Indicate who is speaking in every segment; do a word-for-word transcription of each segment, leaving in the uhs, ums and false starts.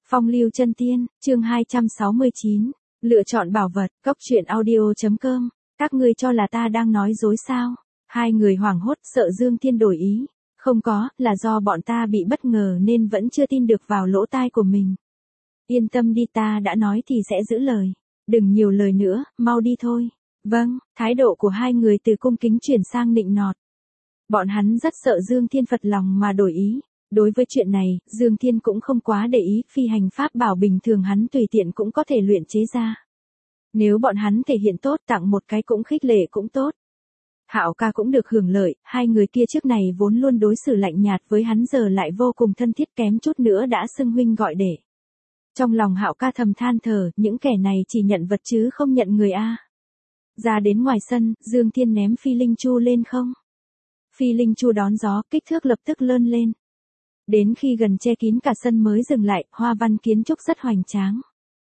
Speaker 1: Phong lưu chân tiên, chương hai trăm sáu mươi chín. Lựa chọn bảo vật, cốc truyện audio chấm com. Các ngươi cho là ta đang nói dối sao? Hai người hoảng hốt sợ Dương Thiên đổi ý. Không có, là do bọn ta bị bất ngờ nên vẫn chưa tin được vào lỗ tai của mình. Yên tâm đi, ta đã nói thì sẽ giữ lời. Đừng nhiều lời nữa, mau đi thôi. Vâng, thái độ của hai người từ cung kính chuyển sang nịnh nọt. Bọn hắn rất sợ Dương Thiên phật lòng mà đổi ý. Đối với chuyện này, Dương Thiên cũng không quá để ý, phi hành pháp bảo bình thường hắn tùy tiện cũng có thể luyện chế ra. Nếu bọn hắn thể hiện tốt, tặng một cái cũng khích lệ cũng tốt. Hạo ca cũng được hưởng lợi, hai người kia trước này vốn luôn đối xử lạnh nhạt với hắn giờ lại vô cùng thân thiết, kém chút nữa đã xưng huynh gọi đệ. Trong lòng Hạo ca thầm than thở, những kẻ này chỉ nhận vật chứ không nhận người a. Ra đến ngoài sân, Dương Thiên ném phi linh chu lên không. Phi linh chu đón gió, kích thước lập tức lơn lên. Đến khi gần che kín cả sân mới dừng lại, hoa văn kiến trúc rất hoành tráng.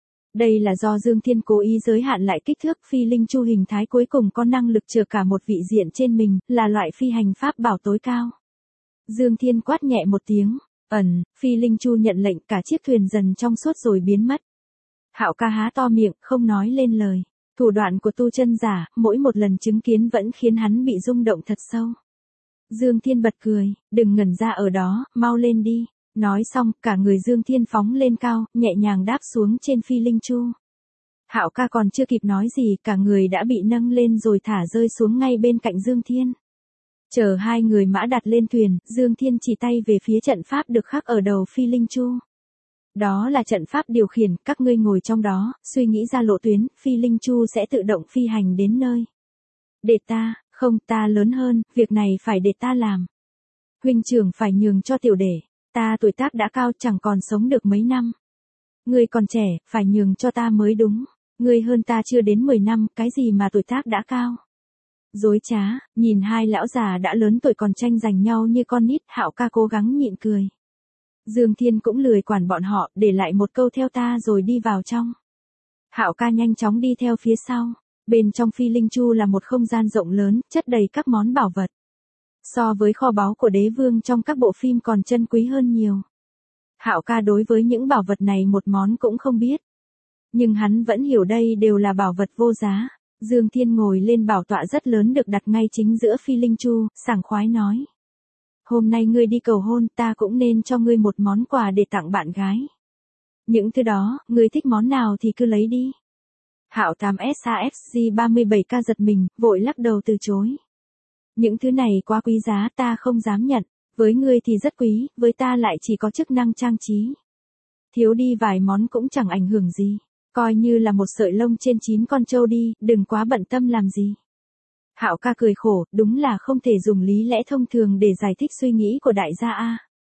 Speaker 1: Đây là do Dương Thiên cố ý giới hạn lại kích thước, phi linh chu hình thái cuối cùng có năng lực chở cả một vị diện trên mình, là loại phi hành pháp bảo tối cao. Dương Thiên quát nhẹ một tiếng, ẩn, phi linh chu nhận lệnh, cả chiếc thuyền dần trong suốt rồi biến mất. Hạo ca há to miệng, không nói lên lời. Thủ đoạn của tu chân giả, mỗi một lần chứng kiến vẫn khiến hắn bị rung động thật sâu. Dương Thiên bật cười, đừng ngẩn ra ở đó, mau lên đi. Nói xong, cả người Dương Thiên phóng lên cao, nhẹ nhàng đáp xuống trên phi linh chu. Hạo ca còn chưa kịp nói gì, cả người đã bị nâng lên rồi thả rơi xuống ngay bên cạnh Dương Thiên. Chờ hai người mã đặt lên thuyền, Dương Thiên chỉ tay về phía trận pháp được khắc ở đầu phi linh chu. Đó là trận pháp điều khiển, các ngươi ngồi trong đó, suy nghĩ ra lộ tuyến, phi linh chu sẽ tự động phi hành đến nơi. Để ta, không, ta lớn hơn, việc này phải để ta làm. Huynh trưởng phải nhường cho tiểu đệ, ta tuổi tác đã cao chẳng còn sống được mấy năm. Ngươi còn trẻ, phải nhường cho ta mới đúng. Ngươi hơn ta chưa đến mười năm, cái gì mà tuổi tác đã cao. Dối trá, nhìn hai lão già đã lớn tuổi còn tranh giành nhau như con nít, Hạo ca cố gắng nhịn cười. Dương Thiên cũng lười quản bọn họ, để lại một câu theo ta rồi đi vào trong. Hạo ca nhanh chóng đi theo phía sau. Bên trong phi linh chu là một không gian rộng lớn, chất đầy các món bảo vật. So với kho báu của đế vương trong các bộ phim còn chân quý hơn nhiều. Hạo ca đối với những bảo vật này một món cũng không biết. Nhưng hắn vẫn hiểu đây đều là bảo vật vô giá. Dương Thiên ngồi lên bảo tọa rất lớn được đặt ngay chính giữa phi linh chu, sảng khoái nói. Hôm nay ngươi đi cầu hôn, ta cũng nên cho ngươi một món quà để tặng bạn gái. Những thứ đó, ngươi thích món nào thì cứ lấy đi. Hạo tám S A F G ba mươi bảy K giật mình, vội lắc đầu từ chối. Những thứ này quá quý giá, ta không dám nhận. Với ngươi thì rất quý, với ta lại chỉ có chức năng trang trí. Thiếu đi vài món cũng chẳng ảnh hưởng gì. Coi như là một sợi lông trên chín con trâu đi, đừng quá bận tâm làm gì. Hạo ca cười khổ, đúng là không thể dùng lý lẽ thông thường để giải thích suy nghĩ của đại gia a.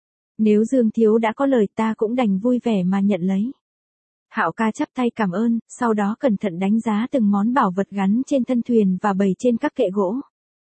Speaker 1: Nếu Dương thiếu đã có lời, ta cũng đành vui vẻ mà nhận lấy. Hạo ca chắp tay cảm ơn, sau đó cẩn thận đánh giá từng món bảo vật gắn trên thân thuyền và bày trên các kệ gỗ.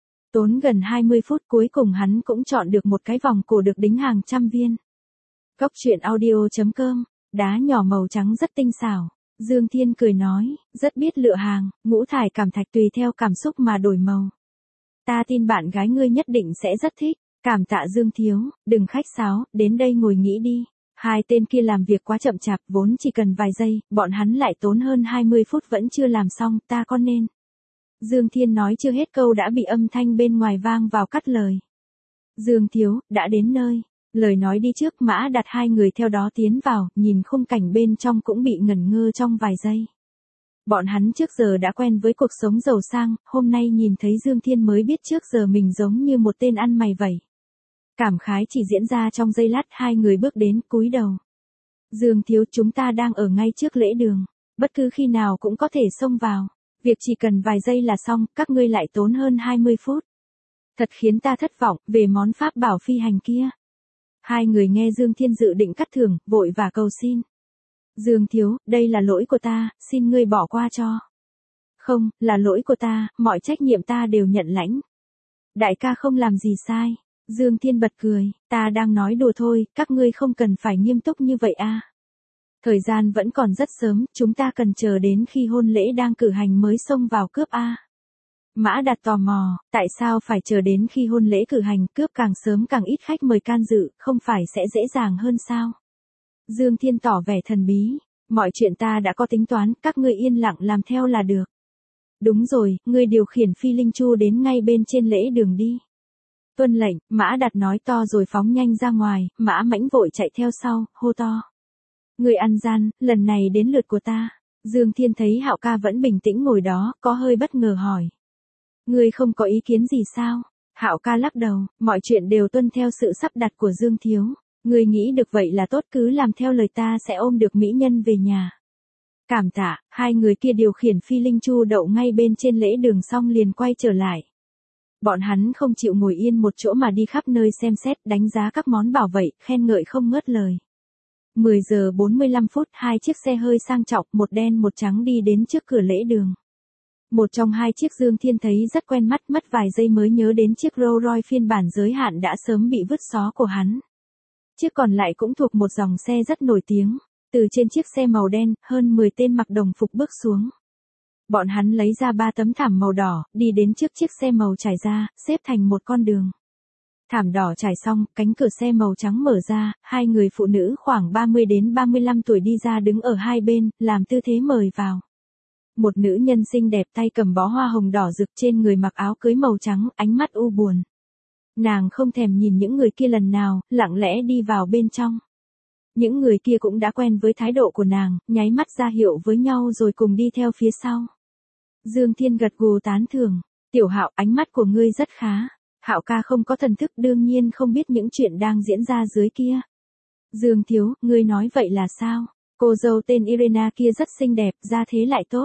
Speaker 1: Tốn gần hai mươi phút, cuối cùng hắn cũng chọn được một cái vòng cổ được đính hàng trăm viên. Cốc truyện audio chấm com, đá nhỏ màu trắng rất tinh xảo. Dương Thiên cười nói, rất biết lựa hàng, ngũ thải cảm thạch tùy theo cảm xúc mà đổi màu. Ta tin bạn gái ngươi nhất định sẽ rất thích. Cảm tạ Dương thiếu, đừng khách sáo, đến đây ngồi nghỉ đi. Hai tên kia làm việc quá chậm chạp, vốn chỉ cần vài giây, bọn hắn lại tốn hơn hai mươi phút vẫn chưa làm xong, ta có nên. Dương Thiên nói chưa hết câu đã bị âm thanh bên ngoài vang vào cắt lời. Dương thiếu, đã đến nơi. Lời nói đi trước, mã đặt hai người theo đó tiến vào, nhìn khung cảnh bên trong cũng bị ngẩn ngơ trong vài giây. Bọn hắn trước giờ đã quen với cuộc sống giàu sang, hôm nay nhìn thấy Dương Thiên mới biết trước giờ mình giống như một tên ăn mày vậy. Cảm khái chỉ diễn ra trong giây lát, hai người bước đến, cúi đầu. Dương thiếu, chúng ta đang ở ngay trước lễ đường, bất cứ khi nào cũng có thể xông vào. Việc chỉ cần vài giây là xong, các ngươi lại tốn hơn hai mươi phút. Thật khiến ta thất vọng, về món pháp bảo phi hành kia. Hai người nghe Dương Thiên dự định cắt thưởng, vội và cầu xin. Dương thiếu, đây là lỗi của ta, xin ngươi bỏ qua cho. Không, là lỗi của ta, mọi trách nhiệm ta đều nhận lãnh. Đại ca không làm gì sai. Dương Thiên bật cười, ta đang nói đùa thôi, các ngươi không cần phải nghiêm túc như vậy a. Thời gian vẫn còn rất sớm, chúng ta cần chờ đến khi hôn lễ đang cử hành mới xông vào cướp a. Mã Đạt tò mò, tại sao phải chờ đến khi hôn lễ cử hành, cướp càng sớm càng ít khách mời can dự, không phải sẽ dễ dàng hơn sao? Dương Thiên tỏ vẻ thần bí. Mọi chuyện ta đã có tính toán, các ngươi yên lặng làm theo là được. Đúng rồi, ngươi điều khiển phi linh chu đến ngay bên trên lễ đường đi. Tuân lệnh, Mã Đạt nói to rồi phóng nhanh ra ngoài, Mã Mãnh vội chạy theo sau, hô to. Ngươi ăn gian, lần này đến lượt của ta. Dương Thiên thấy Hạo ca vẫn bình tĩnh ngồi đó, có hơi bất ngờ hỏi. Ngươi không có ý kiến gì sao? Hạo ca lắc đầu, mọi chuyện đều tuân theo sự sắp đặt của Dương Thiếu. Ngươi nghĩ được vậy là tốt, cứ làm theo lời ta sẽ ôm được mỹ nhân về nhà. Cảm tạ, hai người kia điều khiển phi linh chu đậu ngay bên trên lễ đường xong liền quay trở lại. Bọn hắn không chịu ngồi yên một chỗ mà đi khắp nơi xem xét, đánh giá các món bảo vệ, khen ngợi không ngớt lời. mười giờ bốn mươi lăm phút, hai chiếc xe hơi sang trọng, một đen một trắng đi đến trước cửa lễ đường. Một trong hai chiếc Dương Thiên thấy rất quen mắt, mất vài giây mới nhớ đến chiếc Rolls Royce phiên bản giới hạn đã sớm bị vứt xó của hắn. Chiếc còn lại cũng thuộc một dòng xe rất nổi tiếng. Từ trên chiếc xe màu đen, hơn mười tên mặc đồng phục bước xuống. Bọn hắn lấy ra ba tấm thảm màu đỏ, đi đến trước chiếc xe màu trải ra, xếp thành một con đường. Thảm đỏ trải xong, cánh cửa xe màu trắng mở ra, hai người phụ nữ khoảng ba mươi đến ba mươi lăm tuổi đi ra đứng ở hai bên, làm tư thế mời vào. Một nữ nhân xinh đẹp tay cầm bó hoa hồng đỏ rực, trên người mặc áo cưới màu trắng, ánh mắt u buồn. Nàng không thèm nhìn những người kia lần nào, lặng lẽ đi vào bên trong. Những người kia cũng đã quen với thái độ của nàng, nháy mắt ra hiệu với nhau rồi cùng đi theo phía sau. Dương Thiên gật gù tán thưởng. Tiểu Hạo, ánh mắt của ngươi rất khá. Hạo ca không có thần thức, đương nhiên không biết những chuyện đang diễn ra dưới kia. Dương Thiếu, ngươi nói vậy là sao? Cô dâu tên Irena kia rất xinh đẹp, ra thế lại tốt.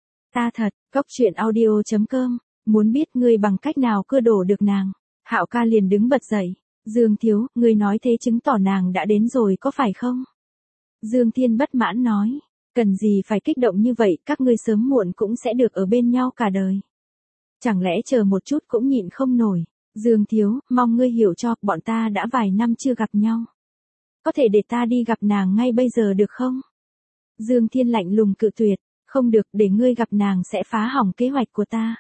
Speaker 1: Ta thật, cốc truyện audio chấm com, muốn biết ngươi bằng cách nào cưa đổ được nàng. Hạo ca liền đứng bật dậy. Dương Thiếu, ngươi nói thế chứng tỏ nàng đã đến rồi có phải không? Dương Thiên bất mãn nói, cần gì phải kích động như vậy, các ngươi sớm muộn cũng sẽ được ở bên nhau cả đời. Chẳng lẽ chờ một chút cũng nhịn không nổi? Dương Thiếu, mong ngươi hiểu cho, bọn ta đã vài năm chưa gặp nhau. Có thể để ta đi gặp nàng ngay bây giờ được không? Dương Thiên lạnh lùng cự tuyệt, không được, để ngươi gặp nàng sẽ phá hỏng kế hoạch của ta.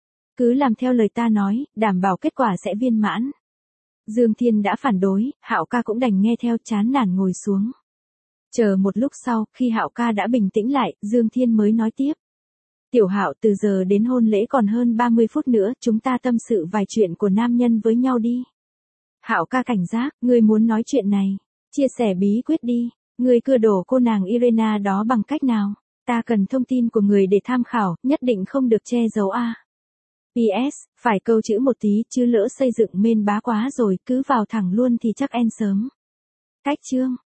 Speaker 1: Cứ làm theo lời ta nói, đảm bảo kết quả sẽ viên mãn. Dương Thiên đã phản đối, Hạo ca cũng đành nghe theo, chán nản ngồi xuống. Chờ một lúc sau, khi Hạo ca đã bình tĩnh lại, Dương Thiên mới nói tiếp. Tiểu Hạo, từ giờ đến hôn lễ còn hơn ba mươi phút nữa, chúng ta tâm sự vài chuyện của nam nhân với nhau đi. Hạo ca cảnh giác, ngươi muốn nói chuyện này, chia sẻ bí quyết đi, ngươi cưa đổ cô nàng Irena đó bằng cách nào? Ta cần thông tin của người để tham khảo, nhất định không được che giấu a. pê ét, phải câu chữ một tí, chứ lỡ xây dựng mên bá quá rồi, cứ vào thẳng luôn thì chắc en sớm. Cách chương